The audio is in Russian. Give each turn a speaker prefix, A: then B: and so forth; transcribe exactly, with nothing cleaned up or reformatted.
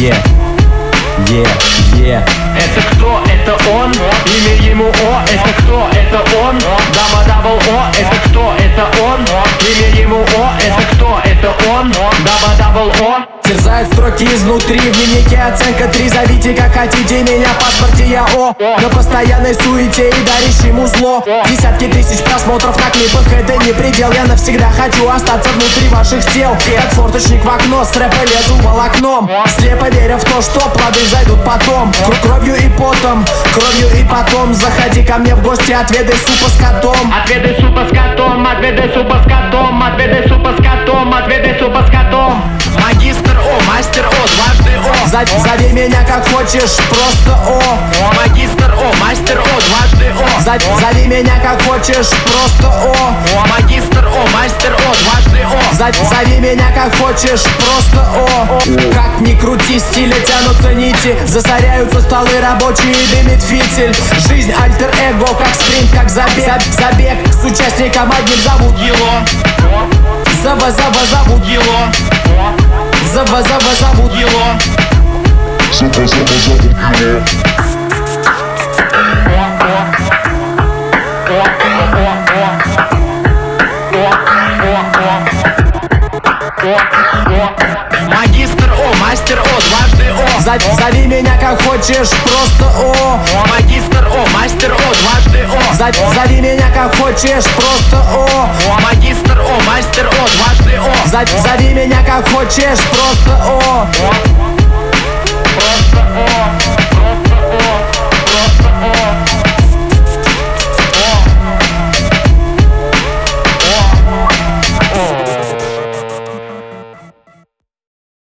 A: Yeah, yeah, yeah.
B: Это кто? Это он? Имя ему О. Это кто? Это он? Дама дабл О. Это кто? Это он? Имя ему О. Это кто? Это он? Дама дабл О.
A: Терзают строки изнутри, в дневнике оценка три. Зовите как хотите меня, в паспорте я О. На постоянной суете и дарящему зло. Десятки тысяч просмотров на клипах, это не предел. Я навсегда хочу остаться внутри ваших тел. Как форточник в окно, с рэпа лезу волокном. Слепо веря в то, что плоды зайдут потом. Кровью и потом, кровью и потом. Заходи ко мне в гости, отведай супа с котом.
B: Отведай супа с котом, отведай супа с котом, отведай супа с котом, отведай супа с котом.
A: Магистр О, мастер О, дважды О. Зови, зови меня как хочешь, просто О.
B: Магистр О, мастер О, дважды О.
A: Зови, зови меня как хочешь, просто О.
B: Магистр О, мастер О, дважды О.
A: Зови, зови меня как хочешь, просто О. Как ни крути, стиля тянутся нити. Засоряются столы рабочие, дымит фитиль. Жизнь альтер-эго, как спринт, как забег. Забег с участником одним зовут
B: Ело.
A: Зава, зава, зовут
B: Ело.
A: Зава, зава, зовут
B: Ело.
C: Зава, зава, зовут Ело.
B: Магистр О, мастер О, дважды О.
A: Зови, зови меня как хочешь, просто О.
B: Магистр О, мастер О, дважды О.
A: Зови, зови меня как хочешь, просто О.
B: Магистр О, мастер О, дважды О.
A: Зови, зови меня как хочешь, просто О.
B: Просто О, просто О, просто О.